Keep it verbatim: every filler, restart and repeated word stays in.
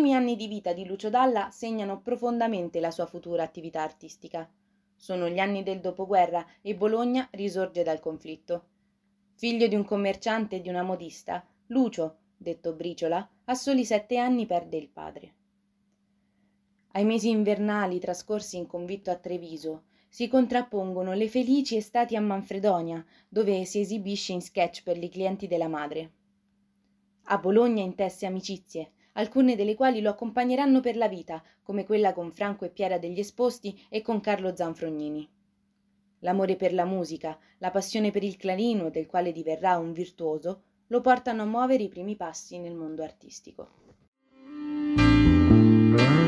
primi anni di vita di Lucio Dalla segnano profondamente la sua futura attività artistica. Sono gli anni del dopoguerra e Bologna risorge dal conflitto. Figlio di un commerciante e di una modista, Lucio, detto Briciola, a soli sette anni perde il padre. Ai mesi invernali trascorsi in convitto a Treviso si contrappongono le felici estati a Manfredonia, dove si esibisce in sketch per i clienti della madre. A Bologna intesse amicizie, alcune delle quali lo accompagneranno per la vita, come quella con Franco e Piera degli Esposti e con Carlo Zanfrognini. L'amore per la musica, la passione per il clarino, del quale diverrà un virtuoso, lo portano a muovere i primi passi nel mondo artistico.